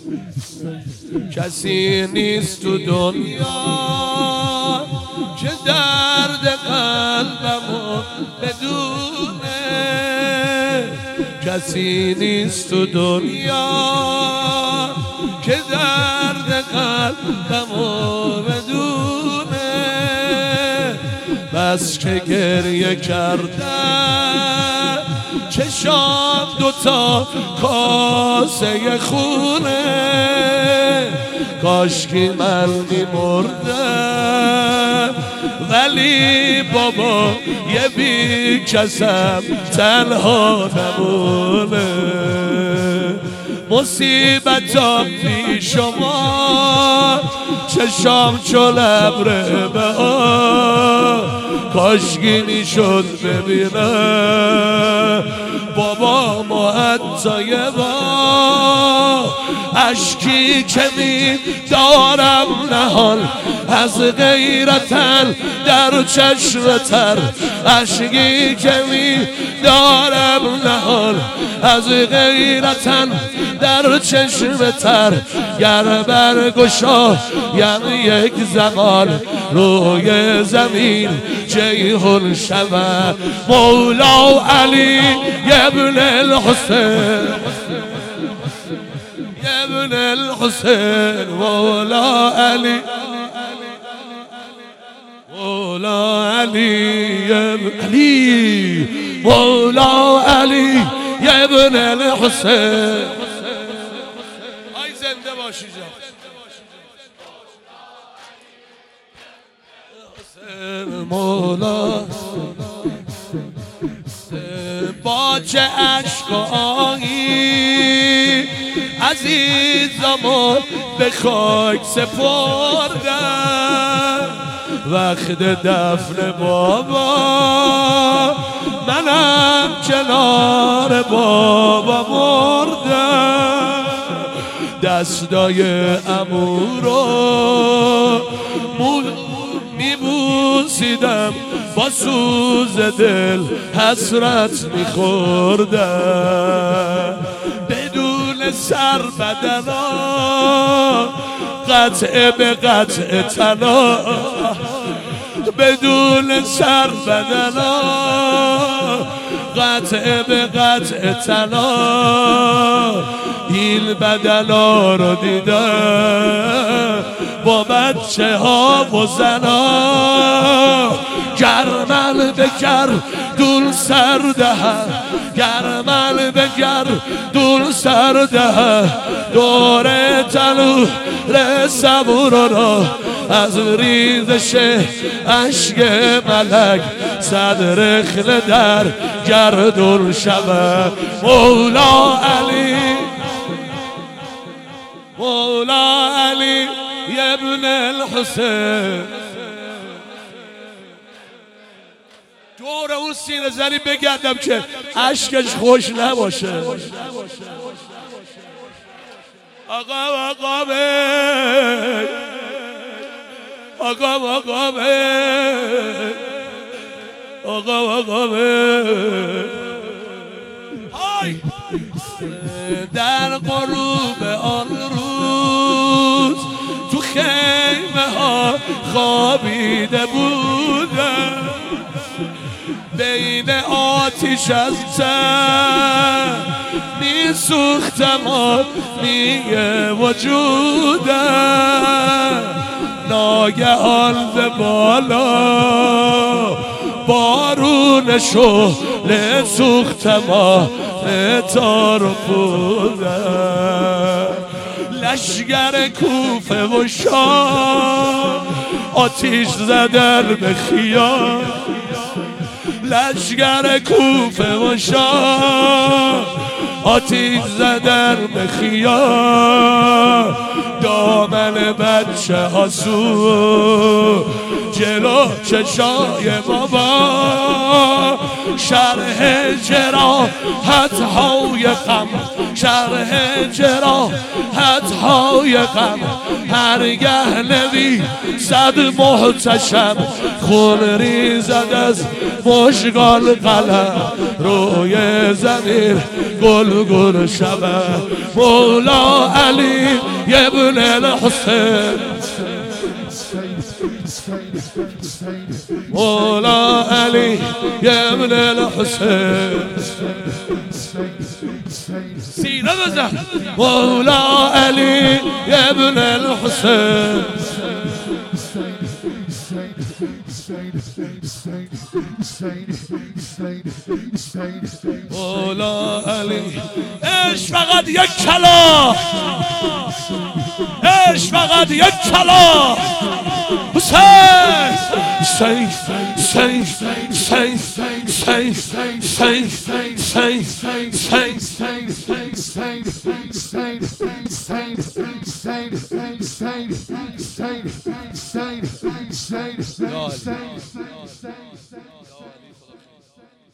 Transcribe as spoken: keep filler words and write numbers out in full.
کسی نیست تو دنیا که درد قلبمو بدونه، کسی نیست تو دنیا که درد قلبمو بدونه. بس که گریه کردم چشام دوتا کاسه خونه، کاشکی من میمردم ولی بابا یه بی کسم تنها نمونه. مصیبتام بی شما چشام چو لبره به آه، کاشکی میشد ببینم بابا ما حتی یه با اشکی که می دارم نهان از غیرتن در چشم تر، اشکی که می دارم نهان از غیرتن در چشم تر. گر برگشا یعنی یک زمان روی زمین جیهون شود مولا علی ابن الحسین، ابن الحسین مولا علی، مولا علی ابن علی، مولا علی ابن الحسین. ای زنده باشی جان مولا. با چه عشق و آهی عزیزمو به خاک سپردم، وقت دفن بابا منم کنار بابا مردم. دستای عمو رو میبوسیدم با سوز دل حسرت میخوردم، بدون سر بدنا قطعه به قطعه تنا، بدون سر بدنا قطعه به قطعه تنا. این بدنا رو دیدم با بچه ها و زنا، گرمل به گردون سر دهن، گرمل به گردون سر دهن، دور تنور صبور را از ریزش اشک ملک صد رخنه در گردون شود مولا علی، مولا علی ابن الحسین. دور اون سینه زنی بگردم که اشکش خوش نباشه. آقا آقا به آقا آقا به آقا آقا به های در غروب آن روز تو خیمه ها خوابیده بودم، بین آتیش از تن میسوختم و میگه وجودم. ناگهان به بالا بارون شعله سوختم و تار بودم. لشگر کوفه و شام آتیش زدن به خیام، لشگر کوفه و شام آتیش زدن به خیام. دامن بچه ها سو جلو چشای بابا، شرح جراحت های غم، شرح جراحت های غم. هرگه نوی صد محتشم خون ریزد از مشغال قلم، روی زمین گل گل شود مولا علی يا ابن الحسين مولا علي يا ابن الحسين سيدة بزه مولا علي يا ابن الحسين مولا علي ايش فقط یک کلام ايش فقط یک کلام حسین حسین حسین حسین حسین حسین حسین حسین